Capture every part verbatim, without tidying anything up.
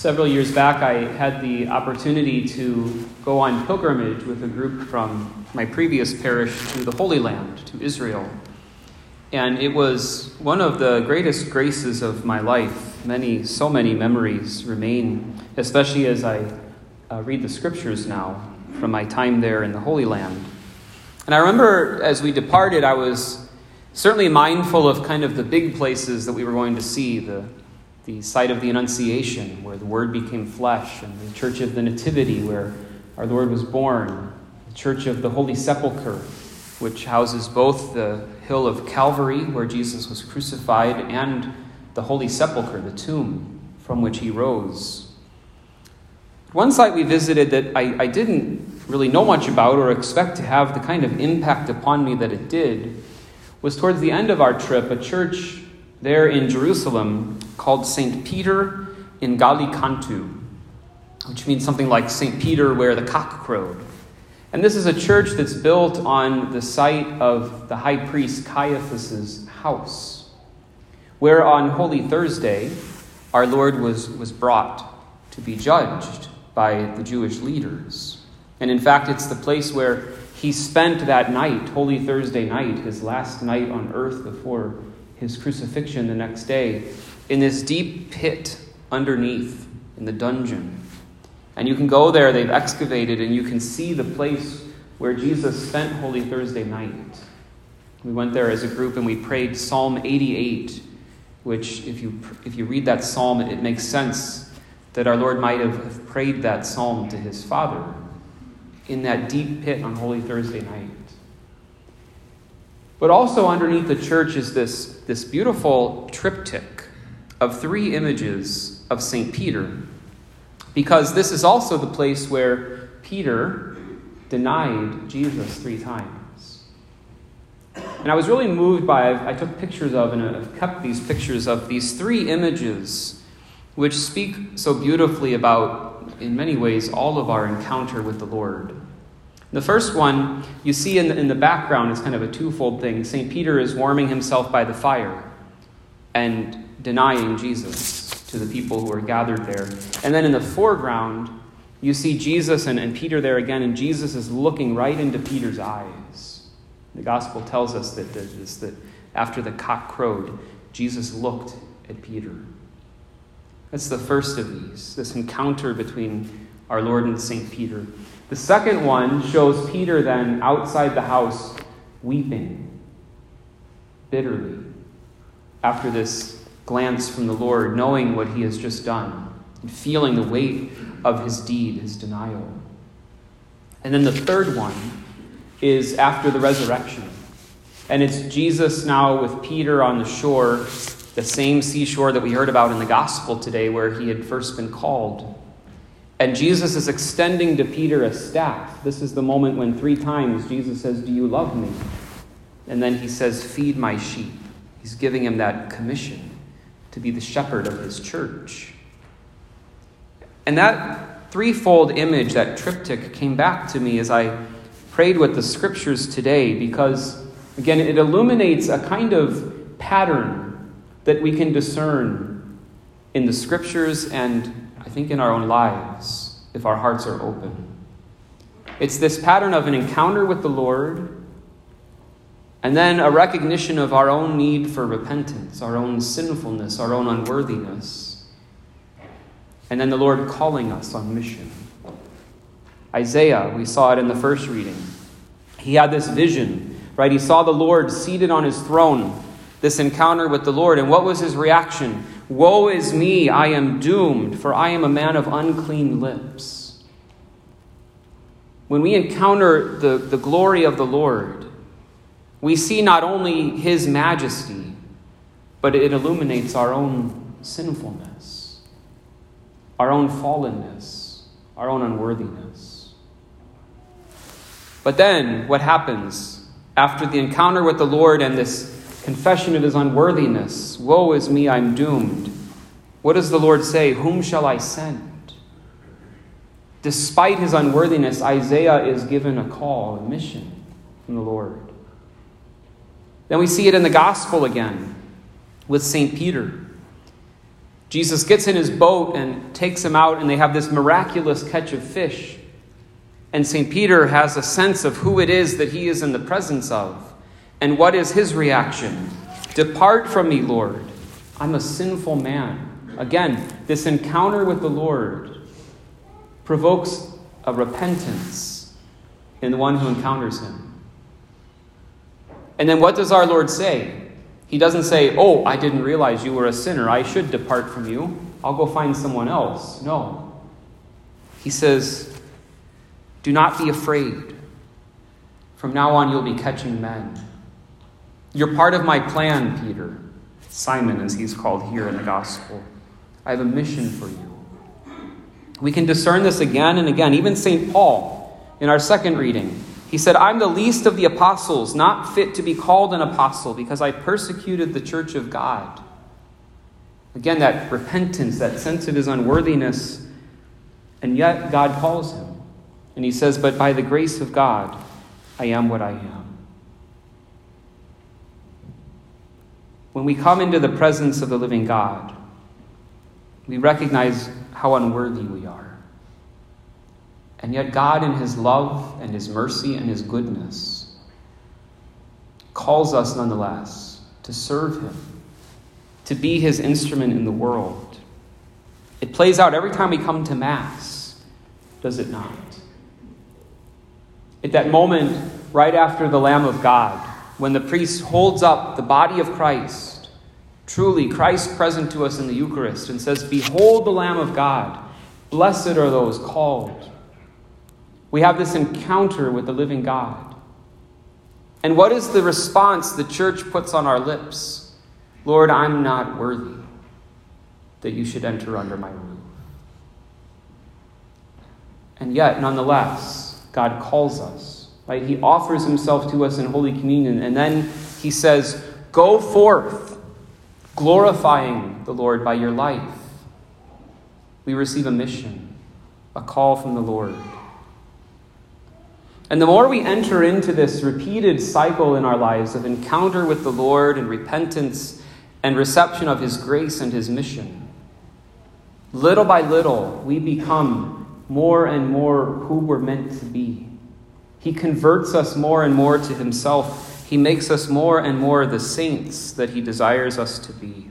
Several years back, I had the opportunity to go on pilgrimage with a group from my previous parish to the Holy Land, to Israel. And it was one of the greatest graces of my life. Many, so many memories remain, especially as I uh, read the scriptures now from my time there in the Holy Land. And I remember as we departed, I was certainly mindful of kind of the big places that we were going to see, the the site of the Annunciation, where the Word became flesh, and the Church of the Nativity, where our Lord was born, the Church of the Holy Sepulchre, which houses both the hill of Calvary, where Jesus was crucified, and the Holy Sepulchre, the tomb from which he rose. One site we visited that I, I didn't really know much about or expect to have the kind of impact upon me that it did was towards the end of our trip, a church there in Jerusalem called Saint Peter in Gallicantu, which means something like Saint Peter where the cock crowed. And this is a church that's built on the site of the high priest Caiaphas' house, where on Holy Thursday our Lord was, was brought to be judged by the Jewish leaders. And in fact, it's the place where he spent that night, Holy Thursday night, his last night on earth before his crucifixion the next day, in this deep pit underneath in the dungeon. And you can go there, they've excavated, and you can see the place where Jesus spent Holy Thursday night. We went there as a group and we prayed Psalm eighty-eight, which if you if you read that psalm, it makes sense that our Lord might have prayed that psalm to his Father in that deep pit on Holy Thursday night. But also underneath the church is this, this beautiful triptych of three images of Saint Peter, because this is also the place where Peter denied Jesus three times. And I was really moved by, I took pictures of, and I've kept these pictures of these three images, which speak so beautifully about, in many ways, all of our encounter with the Lord. The first one, you see in the, in the background, is kind of a twofold thing. Saint Peter is warming himself by the fire and denying Jesus to the people who are gathered there. And then in the foreground, you see Jesus and, and Peter there again, and Jesus is looking right into Peter's eyes. The gospel tells us that, that, that after the cock crowed, Jesus looked at Peter. That's the first of these, this encounter between our Lord and Saint Peter. The second one shows Peter then outside the house weeping bitterly after this glance from the Lord, knowing what he has just done and feeling the weight of his deed, his denial. And then the third one is after the resurrection. And it's Jesus now with Peter on the shore, the same seashore that we heard about in the gospel today where he had first been called. And Jesus is extending to Peter a staff. This is the moment when three times Jesus says, "Do you love me?" And then he says, "Feed my sheep." He's giving him that commission to be the shepherd of his church. And that threefold image, that triptych, came back to me as I prayed with the scriptures today, because, again, it illuminates a kind of pattern that we can discern in the scriptures and I think in our own lives, if our hearts are open. It's this pattern of an encounter with the Lord, and then a recognition of our own need for repentance, our own sinfulness, our own unworthiness, and then the Lord calling us on mission. Isaiah, we saw it in the first reading. He had this vision, right? He saw the Lord seated on his throne, this encounter with the Lord, and what was his reaction? "Woe is me, I am doomed, for I am a man of unclean lips." When we encounter the, the glory of the Lord, we see not only his majesty, but it illuminates our own sinfulness, our own fallenness, our own unworthiness. But then, what happens after the encounter with the Lord and this confession of his unworthiness? "Woe is me, I'm doomed." What does the Lord say? "Whom shall I send?" Despite his unworthiness, Isaiah is given a call, a mission from the Lord. Then we see it in the gospel again with Saint Peter. Jesus gets in his boat and takes him out, and they have this miraculous catch of fish. And Saint Peter has a sense of who it is that he is in the presence of. And what is his reaction? Depart from me, Lord. I'm a sinful man. Again, this encounter with the Lord provokes a repentance in the one who encounters him. And then what does our Lord say? He doesn't say, oh, I didn't realize you were a sinner. I should depart from you. I'll go find someone else. No. He says, do not be afraid. From now on, you'll be catching men. You're part of my plan, Peter. Simon, as he's called here in the gospel. I have a mission for you. We can discern this again and again. Even Saint Paul, in our second reading, he said, I'm the least of the apostles, not fit to be called an apostle, because I persecuted the church of God. Again, that repentance, that sense of his unworthiness, and yet God calls him. And he says, but by the grace of God, I am what I am. When we come into the presence of the living God, we recognize how unworthy we are. And yet God, in his love and his mercy and his goodness, calls us nonetheless to serve him, to be his instrument in the world. It plays out every time we come to Mass, does it not? At that moment, right after the Lamb of God, when the priest holds up the body of Christ, truly Christ present to us in the Eucharist, and says, behold the Lamb of God, blessed are those called. We have this encounter with the living God. And what is the response the church puts on our lips? Lord, I'm not worthy that you should enter under my roof. And yet, nonetheless, God calls us, right? He offers himself to us in Holy Communion, and then he says, go forth, glorifying the Lord by your life. We receive a mission, a call from the Lord. And the more we enter into this repeated cycle in our lives of encounter with the Lord and repentance and reception of his grace and his mission, little by little, we become more and more who we're meant to be. He converts us more and more to himself. He makes us more and more the saints that he desires us to be.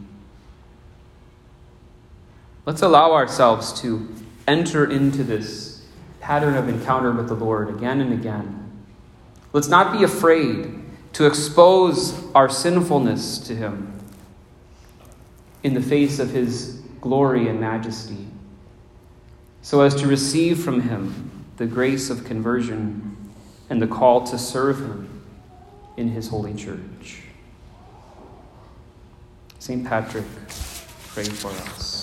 Let's allow ourselves to enter into this pattern of encounter with the Lord again and again. Let's not be afraid to expose our sinfulness to him in the face of his glory and majesty, so as to receive from him the grace of conversion and the call to serve him in his holy church. Saint Patrick, pray for us.